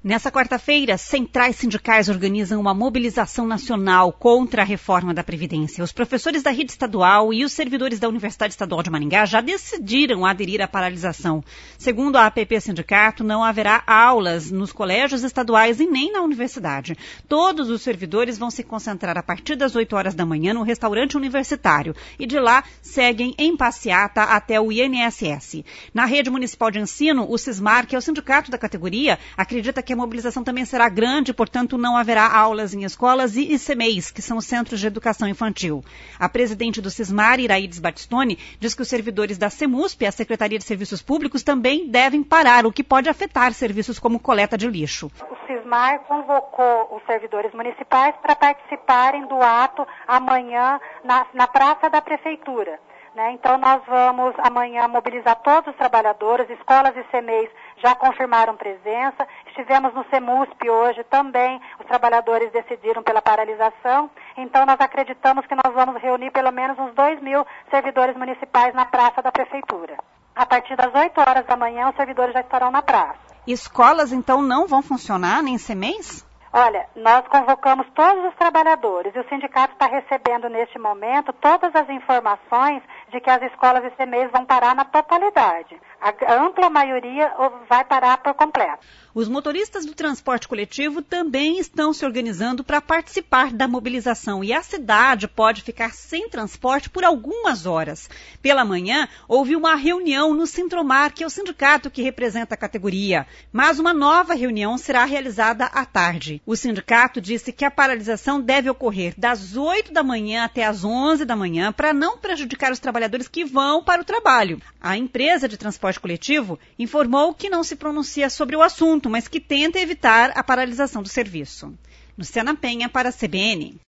Nessa quarta-feira, centrais sindicais organizam uma mobilização nacional contra a reforma da Previdência. Os professores da rede estadual e os servidores da Universidade Estadual de Maringá já decidiram aderir à paralisação. Segundo a APP Sindicato, não haverá aulas nos colégios estaduais e nem na universidade. Todos os servidores vão se concentrar a partir das 8 horas da manhã no restaurante universitário e de lá seguem em passeata até o INSS. Na rede municipal de ensino, o Sismar, que é o sindicato da categoria, acredita que a mobilização também será grande, portanto não haverá aulas em escolas e ICMEIs, que são os Centros de Educação Infantil. A presidente do Sismar, Iraides Batistoni, diz que os servidores da CEMUSP, a Secretaria de Serviços Públicos, também devem parar, o que pode afetar serviços como coleta de lixo. O Sismar convocou os servidores municipais para participarem do ato amanhã na Praça da Prefeitura. Então nós vamos amanhã mobilizar todos os trabalhadores, escolas e CMEIs já confirmaram presença, estivemos no CEMUSP hoje também, os trabalhadores decidiram pela paralisação, então nós acreditamos que nós vamos reunir pelo menos uns 2.000 servidores municipais na Praça da Prefeitura. A partir das 8 horas da manhã os servidores já estarão na praça. Escolas então não vão funcionar, nem CMEIs? Olha, nós convocamos todos os trabalhadores e o sindicato está recebendo neste momento todas as informações de que as escolas e CMEs vão parar na totalidade. A ampla maioria vai parar por completo. Os motoristas do transporte coletivo também estão se organizando para participar da mobilização e a cidade pode ficar sem transporte por algumas horas. Pela manhã, houve uma reunião no Sintromar, que é o sindicato que representa a categoria, mas uma nova reunião será realizada à tarde. O sindicato disse que a paralisação deve ocorrer das 8 da manhã até as 11 da manhã para não prejudicar os trabalhadores que vão para o trabalho. A empresa de transporte coletivo informou que não se pronuncia sobre o assunto, mas que tenta evitar a paralisação do serviço. Luciana Penha para a CBN.